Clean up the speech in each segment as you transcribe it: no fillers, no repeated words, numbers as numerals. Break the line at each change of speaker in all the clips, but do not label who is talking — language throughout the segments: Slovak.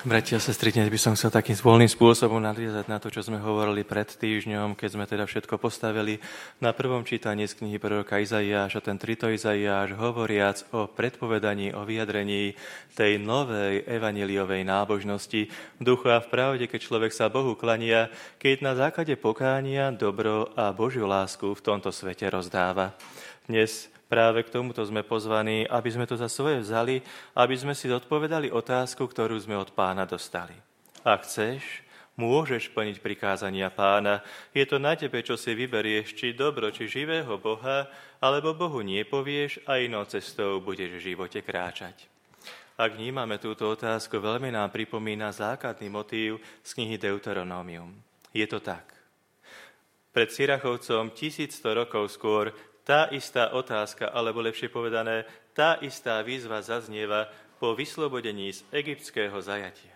Bratia a sestry, dnes by som chcel takým voľným spôsobom nadviazať na to, čo sme hovorili pred týždňom, keď sme teda všetko postavili na prvom čítaní z knihy proroka Izaiáša, ten 3. Izaiáš, hovoriac o predpovedaní, o vyjadrení tej novej evanjeliovej nábožnosti v duchu a v pravde, keď človek sa Bohu klania, keď na základe pokánia dobro a Božiu lásku v tomto svete rozdáva. Dnes práve k tomuto sme pozvaní, aby sme to za svoje vzali, aby sme si odpovedali otázku, ktorú sme od Pána dostali. Ak chceš, môžeš plniť prikázania Pána. Je to na tebe, čo si vyberieš, či dobro, či živého Boha, alebo Bohu nepovieš a inou cestou budeš v živote kráčať. Ak vnímame túto otázku, veľmi nám pripomína základný motív z knihy Deuteronomium. Je to tak. Pred Sirachovcom 1100 rokov skôr tá istá otázka, alebo lepšie povedané, tá istá výzva zaznieva po vyslobodení z egyptského zajatia.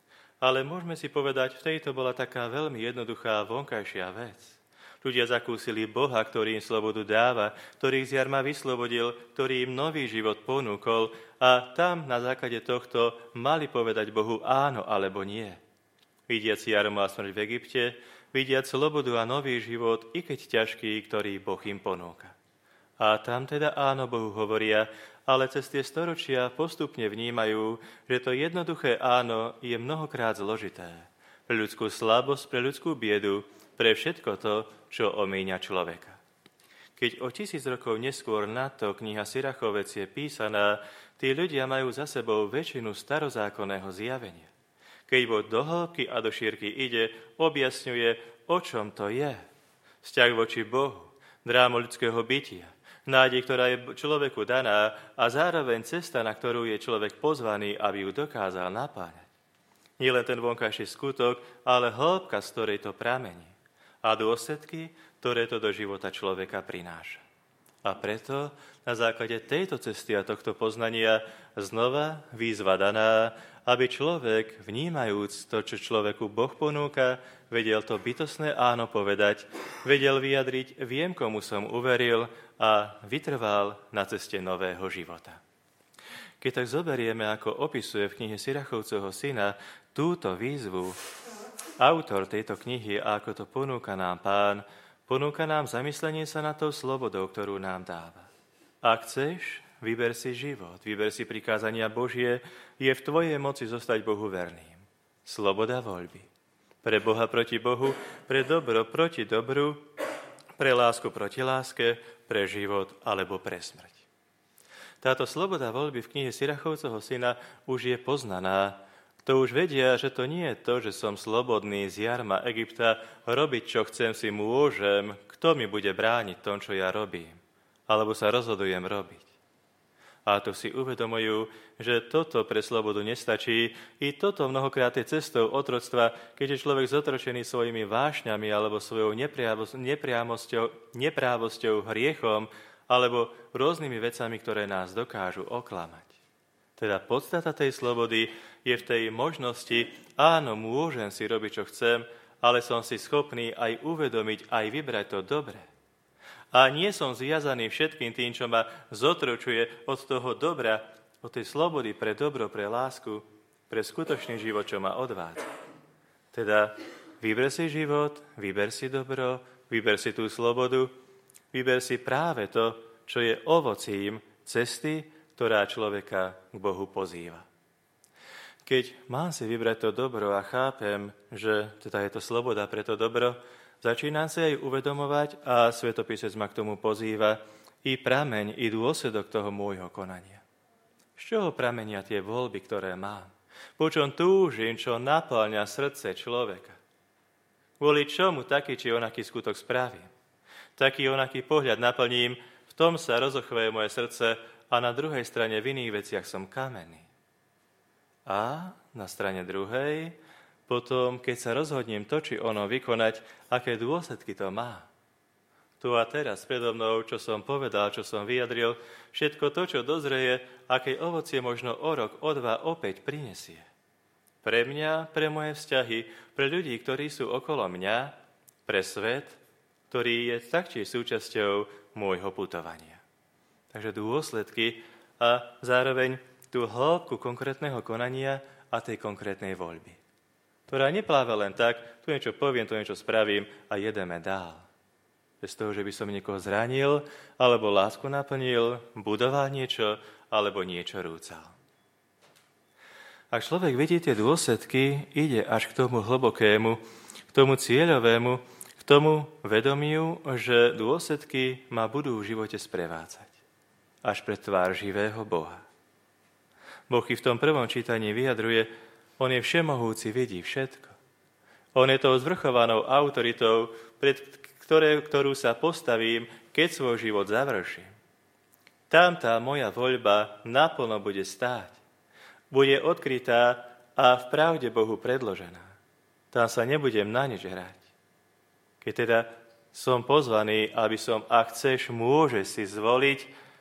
Ale môžeme si povedať, v tejto bola taká veľmi jednoduchá vonkajšia vec. Ľudia zakúsili Boha, ktorý im slobodu dáva, ktorý ich z jarma vyslobodil, ktorý im nový život ponúkol a tam na základe tohto mali povedať Bohu áno alebo nie. Vidiac jarmu a smrť v Egypte, vidiac slobodu a nový život, i keď ťažký, ktorý Boh im ponúka. A tam teda áno Bohu hovoria, ale cez tie storočia postupne vnímajú, že to jednoduché áno je mnohokrát zložité. Pre ľudskú slabosť, pre ľudskú biedu, pre všetko to, čo omíňa človeka. Keď o 1000 rokov neskôr na to kniha Sirachovec je písaná, tí ľudia majú za sebou väčšinu starozákonného zjavenia. Keď Boh do hĺbky a do šírky ide, objasňuje, o čom to je. Vzťah voči Bohu, dráma ľudského bytia, nádej, ktorá je človeku daná a zároveň cesta, na ktorú je človek pozvaný, aby ju dokázal napáňať. Nie len ten vonkajší skutok, ale hĺbka, z ktorej to pramení a dôsledky, ktoré to do života človeka prináša. A preto na základe tejto cesty a tohto poznania znova výzva daná, aby človek, vnímajúc to, čo človeku Boh ponúka, vedel to bytostné áno povedať, vedel vyjadriť, viem, komu som uveril a vytrval na ceste nového života. Keď tak zoberieme, ako opisuje v knihe Sirachovcovho syna túto výzvu, autor tejto knihy a ako to ponúka nám Pán, ponúka nám zamyslenie sa nad tou slobodou, ktorú nám dáva. Ak chceš, vyber si život, vyber si prikázania Božie, je v tvojej moci zostať Bohu verným. Sloboda voľby. Pre Boha proti Bohu, pre dobro proti dobru, pre lásku proti láske, pre život alebo pre smrť. Táto sloboda voľby v knihe Sirachovcovho syna už je poznaná. To už vedia, že to nie je to, že som slobodný z jarma Egypta, robiť, čo chcem, si môžem, kto mi bude brániť tom, čo ja robím, alebo sa rozhodujem robiť. A tu si uvedomujú, že toto pre slobodu nestačí. I toto mnohokrát je cestou otroctva, keď je človek zotročený svojimi vášňami alebo svojou neprávosťou, hriechom alebo rôznymi vecami, ktoré nás dokážu oklamať. Teda podstata tej slobody je v tej možnosti, áno, môžem si robiť, čo chcem, ale som si schopný aj uvedomiť, aj vybrať to dobré. A nie som zviazaný všetkým tým, čo ma zotročuje od toho dobra, od tej slobody pre dobro, pre lásku, pre skutočný život, čo ma odvádza. Teda vyber si život, vyber si dobro, vyber si tú slobodu, vyber si práve to, čo je ovocím cesty, ktorá človeka k Bohu pozýva. Keď mám si vybrať to dobro a chápem, že teda je to sloboda pre to dobro, začínam si aj uvedomovať a Svätopísec ma k tomu pozýva i prameň, i dôsledok toho môjho konania. Z čoho pramenia tie voľby, ktoré mám? Po čom túžim, čo napĺňa srdce človeka? Kvôli čomu taký či onaký skutok spravím? Taký onaký pohľad naplním, v tom sa rozochveje moje srdce a na druhej strane v iných veciach som kamenný. A na strane druhej potom, keď sa rozhodnem to, či ono vykonať, aké dôsledky to má. Tu a teraz predo mnou, čo som povedal, čo som vyjadril, všetko to, čo dozreje, aké ovocie možno o rok, o dva opäť prinesie. Pre mňa, pre moje vzťahy, pre ľudí, ktorí sú okolo mňa, pre svet, ktorý je taktiež súčasťou môjho putovania. Takže dôsledky a zároveň tú hĺbku konkrétneho konania a tej konkrétnej voľby, ktorá nepláva len tak, tu niečo poviem, tu niečo spravím a jedeme dál. Bez toho, že by som niekoho zranil, alebo lásku naplnil, budoval niečo, alebo niečo rúcal. Ak človek vidí tie dôsledky, ide až k tomu hlbokému, k tomu cieľovému, k tomu vedomiu, že dôsledky ma budú v živote sprevádzať. Až pred tvár živého Boha. Boh i v tom prvom čítaní vyjadruje, on je všemohúci, vidí všetko. On je tou zvrchovanou autoritou, pred ktorú sa postavím, keď svoj život završím. Tam tá moja voľba naplno bude stáť. Bude odkrytá a v pravde Bohu predložená. Tam sa nebudem na nič hrať. Keď teda som pozvaný, aby som, ak chceš, môžeš si zvoliť,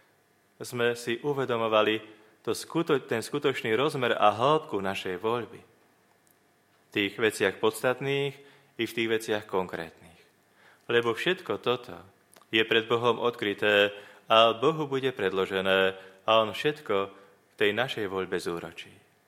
sme si uvedomovali ten skutočný rozmer a hĺbku našej voľby. V tých veciach podstatných i v tých veciach konkrétnych. Lebo všetko toto je pred Bohom odkryté a Bohu bude predložené a on všetko v tej našej voľbe zúročí.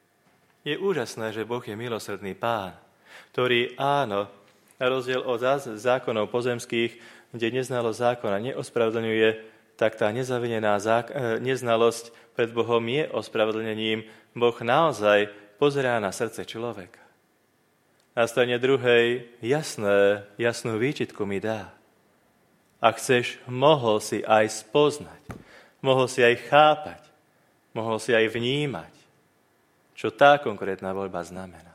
Je úžasné, že Boh je milosrdný Pán, ktorý áno, na rozdiel od zákonov pozemských, kde neznalosť zákona neospravedlňuje, tak tá nezavinená neznalosť pred Bohom je ospravedlnením. Boh naozaj pozerá na srdce človeka. Na strane druhej jasnú výčitku mi dá. Ak chceš, mohol si aj spoznať, mohol si aj chápať, mohol si aj vnímať, čo tá konkrétna voľba znamená.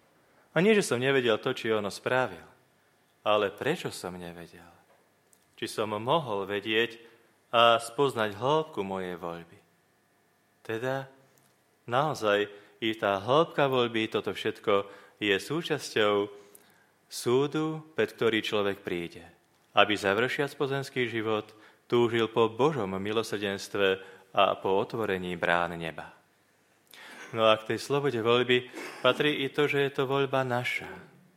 A nie, že som nevedel to, či ono spravil, ale prečo som nevedel? Či som mohol vedieť a spoznať hĺbku mojej voľby. Teda naozaj i tá hĺbka voľby, toto všetko je súčasťou súdu, pred ktorý človek príde, aby završiac pozemský život túžil po Božom milosrdenstve a po otvorení brán neba. No a k tej slobode voľby patrí i to, že je to voľba naša.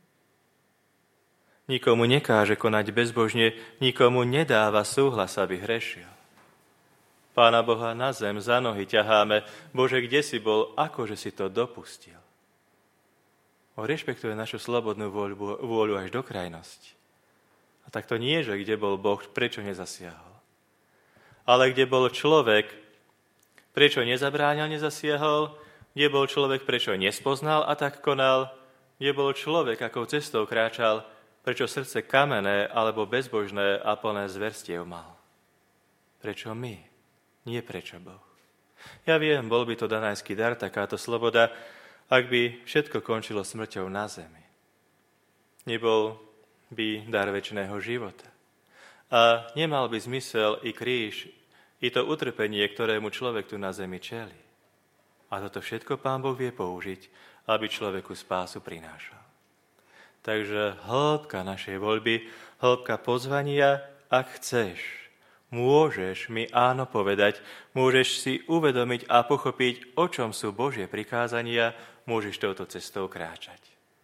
Nikomu nekáže konať bezbožne, nikomu nedáva súhlas, aby hrešil. Pána Boha na zem za nohy ťaháme. Bože, kde si bol, akože si to dopustil? On rešpektuje našu slobodnú vôľu až do krajnosti. A tak to nie, že kde bol Boh, prečo nezasiahol. Ale kde bol človek, prečo nezabránil, nezasiahol, kde bol človek, prečo nespoznal a tak konal, kde bol človek, akou cestou kráčal, prečo srdce kamenné alebo bezbožné a plné zverstiev mal. Prečo my? Nie prečo Boh. Ja viem, bol by to danajský dar, takáto sloboda, ak by všetko končilo smrťou na zemi. Nebol by dar večného života. A nemal by zmysel i kríž, i to utrpenie, ktorému človek tu na zemi čelí. A toto všetko Pán Boh vie použiť, aby človeku spásu prinášal. Takže hĺbka našej voľby, hĺbka pozvania, ak chceš, môžeš mi áno povedať, môžeš si uvedomiť a pochopiť, o čom sú Božie prikázania, môžeš touto cestou kráčať.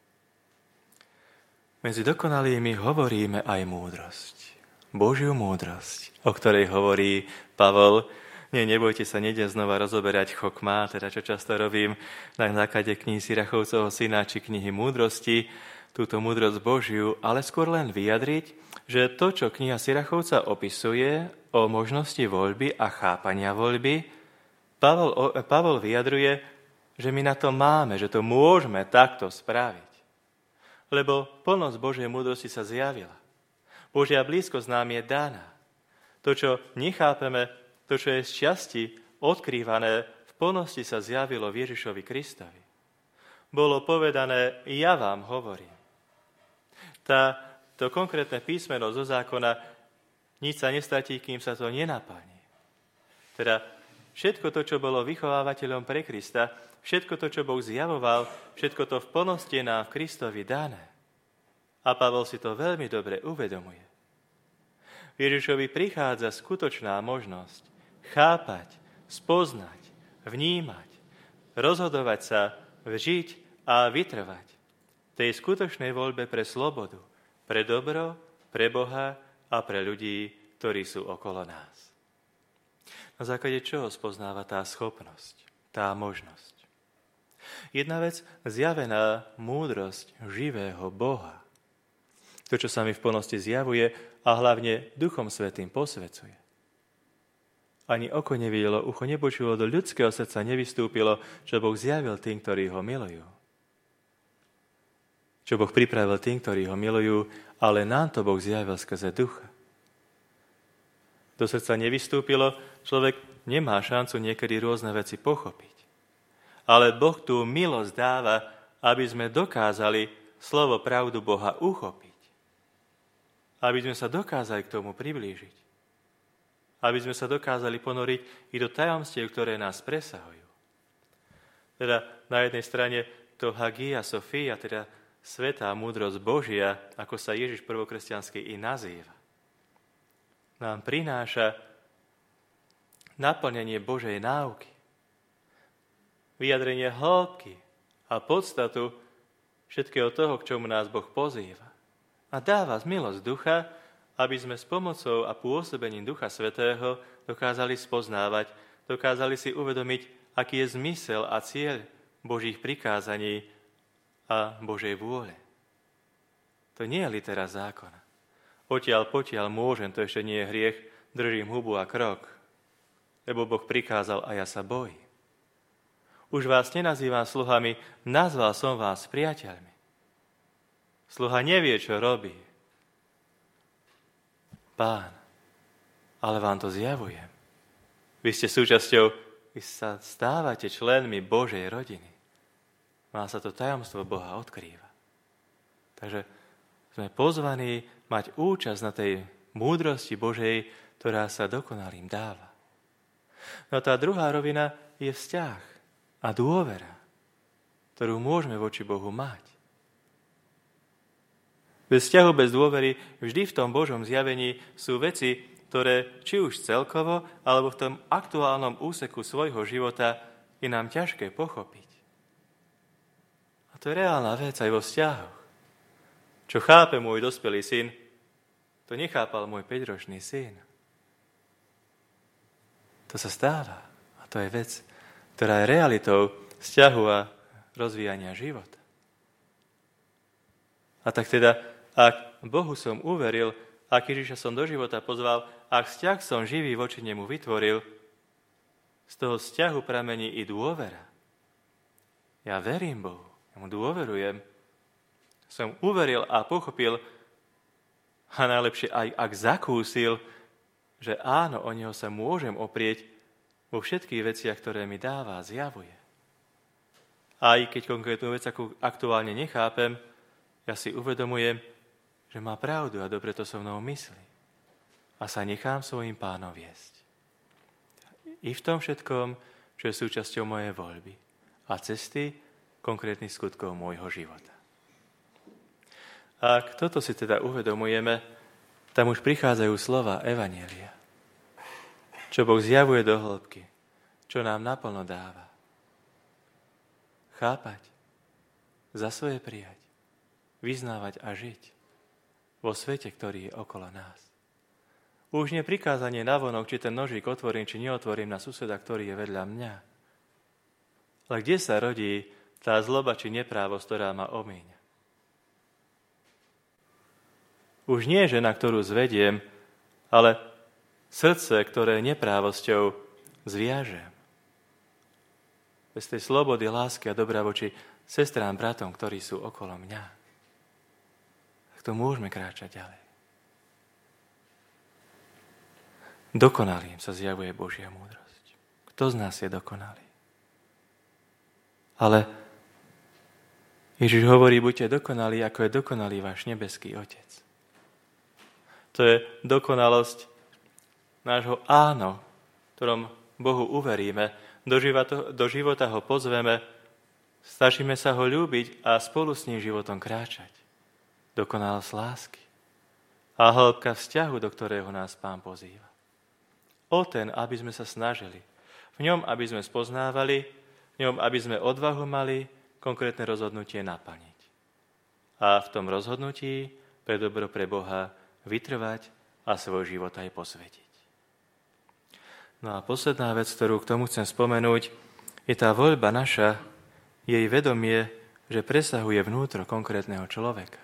Medzi dokonalými hovoríme aj múdrosť. Božiu múdrosť, o ktorej hovorí Pavol. Nebojte sa, nejdem znova rozoberať chokmá, teda čo často robím na základe knihy Sirachovcovho syna či knihy múdrosti, túto múdrosť Božiu, ale skôr len vyjadriť, že to, čo kniha Sirachovca opisuje o možnosti voľby a chápania voľby, Pavol vyjadruje, že my na to máme, že to môžeme takto spraviť. Lebo plnosť Božej múdrosti sa zjavila. Božia blízkosť nám je daná. To, čo nechápeme, to, čo je z časti odkrývané, v plnosti sa zjavilo v Ježišovi Kristovi. Bolo povedané, ja vám hovorím. To konkrétne písmeno zo zákona nič sa nestratí, kým sa to nenaplní. Teda všetko to, čo bolo vychovávateľom pre Krista, všetko to, čo Boh zjavoval, všetko to v plnosti je nám v Kristovi dané. A Pavol si to veľmi dobre uvedomuje. Ježišovi prichádza skutočná možnosť chápať, spoznať, vnímať, rozhodovať sa, žiť a vytrvať v tej skutočnej voľbe pre slobodu, pre dobro, pre Boha a pre ľudí, ktorí sú okolo nás. Na základe čoho spoznáva tá schopnosť, tá možnosť. Jedna vec, zjavená múdrosť živého Boha. To, čo sa mi v plnosti zjavuje a hlavne Duchom Svätým posvecuje. Ani oko nevidelo, ucho nepočulo, do ľudského srdca nevystúpilo, čo Boh zjavil tým, ktorí ho milujú. Čo Boh pripravil tým, ktorí ho milujú, ale nám to Boh zjavil skrze Ducha. Do srdca nevystúpilo, človek nemá šancu niekedy rôzne veci pochopiť. Ale Boh tú milosť dáva, aby sme dokázali slovo pravdu Boha uchopiť. Aby sme sa dokázali k tomu priblížiť. Aby sme sa dokázali ponoriť i do tajomstiev, ktoré nás presahujú. Teda na jednej strane to Hagia Sophia, teda svätá múdrosť Božia, ako sa Ježiš prvokresťanský i nazýva, nám prináša naplnenie Božej náuky, vyjadrenie hĺbky a podstatu všetkého toho, k čomu nás Boh pozýva. A dáva milosť Ducha, aby sme s pomocou a pôsobením Ducha Svätého dokázali spoznávať, dokázali si uvedomiť, aký je zmysel a cieľ Božích prikázaní a Božej vôle. To nie je litera zákona. Odtiaľ potiaľ môžem, to ešte nie je hriech, držím hubu a krok, lebo Boh prikázal a ja sa bojím. Už vás nenazývam sluhami, nazval som vás priateľmi. Sluha nevie, čo robí. Pán, ale vám to zjavujem. Vy ste súčasťou, vy sa stávate členmi Božej rodiny. Má sa to tajomstvo Boha odkrýva. Takže sme pozvaní mať účasť na tej múdrosti Božej, ktorá sa dokonalým dáva. No tá druhá rovina je vzťah a dôvera, ktorú môžeme voči Bohu mať. Bez vzťahu, bez dôvery, vždy v tom Božom zjavení sú veci, ktoré či už celkovo, alebo v tom aktuálnom úseku svojho života je nám ťažké pochopiť. A to je reálna vec aj vo vzťahoch. Čo chápe môj dospelý syn, to nechápal môj 5-ročný syn. To sa stáva. A to je vec, ktorá je realitou vzťahu a rozvíjania života. A tak teda, ak Bohu som uveril, ak Ježiša som do života pozval, ak vzťah som živý voči nemu vytvoril, z toho vzťahu pramení i dôvera. Ja verím Bohu, ja mu dôverujem. Som uveril a pochopil, a najlepšie aj ak zakúsil, že áno, o neho sa môžem oprieť vo všetkých veciach, ktoré mi dáva a zjavuje. Aj keď konkrétnu vec aktuálne nechápem, ja si uvedomujem, že má pravdu a dobre to so mnou myslí. A sa nechám svojim pánom viesť. I v tom všetkom, čo je súčasťou mojej voľby a cesty konkrétnych skutkov môjho života. Ak toto si teda uvedomujeme, tam už prichádzajú slova Evanjelia. Čo Boh zjavuje do hĺbky, čo nám naplno dáva. Chápať, za svoje prijať, vyznávať a žiť vo svete, ktorý je okolo nás. Už nie prikázanie navonok, či ten nožík otvorím, či neotvorím na suseda, ktorý je vedľa mňa. Ale kde sa rodí tá zloba, či neprávosť, ktorá ma omíňa? Už nie žena, ktorú zvediem, ale srdce, ktoré neprávosťou zviažem. Bez tej slobody, lásky a dobra voči sestrám, bratom, ktorí sú okolo mňa. Tak to môžeme kráčať ďalej. Dokonalým sa zjavuje Božia múdrosť. Kto z nás je dokonalý? Ale Ježiš hovorí, buďte dokonalí, ako je dokonalý váš nebeský Otec. To je dokonalosť nášho áno, ktorom Bohu uveríme, do života ho pozveme, snažíme sa ho ľúbiť a spolu s ním životom kráčať. Dokonalosť lásky a hĺbka vzťahu, do ktorého nás Pán pozýva. O ten, aby sme sa snažili. V ňom, aby sme spoznávali, v ňom, aby sme odvahu mali konkrétne rozhodnutie naplniť. A v tom rozhodnutí pre dobro pre Boha vytrvať a svoj život aj posvetiť. No a posledná vec, ktorú k tomu chcem spomenúť, Je tá voľba naša, jej vedomie, že presahuje vnútro konkrétneho človeka.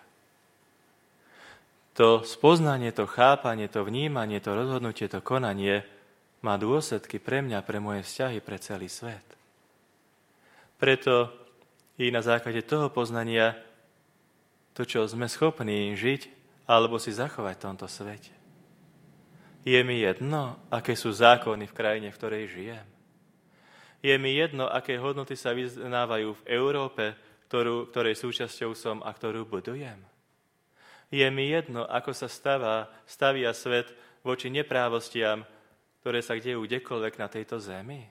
To spoznanie, to chápanie, to vnímanie, to rozhodnutie, to konanie má dôsledky pre mňa, pre moje vzťahy, pre celý svet. Preto i na základe toho poznania to, čo sme schopní žiť alebo si zachovať v tomto svete. Je mi jedno, aké sú zákony v krajine, v ktorej žijem. Je mi jedno, aké hodnoty sa vyznávajú v Európe, ktorej súčasťou som a ktorú budujem. Je mi jedno, ako sa stavia svet voči neprávostiam, ktoré sa dejú kdekoľvek na tejto zemi.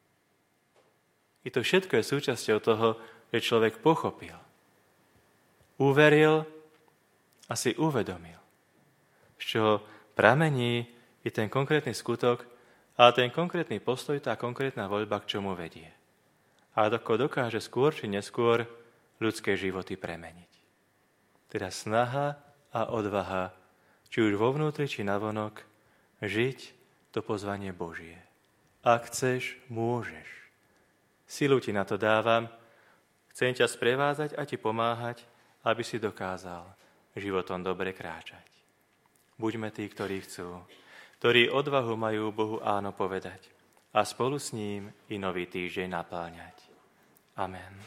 I to všetko je súčasťou toho, že človek pochopil, uveril a si uvedomil, z čoho pramení i ten konkrétny skutok a ten konkrétny postoj, tá konkrétna voľba k čomu vedie. A ako dokáže skôr či neskôr ľudské životy premeniť. Teda snaha a odvaha, či už vo vnútri, či navonok, žiť to pozvanie Božie. Ak chceš, môžeš. Silu ti na to dávam, chcem ťa sprevázať a ti pomáhať, aby si dokázal životom dobre kráčať. Buďme tí, ktorí chcú, ktorí odvahu majú Bohu áno povedať a spolu s ním i nový týždeň napĺňať. Amen.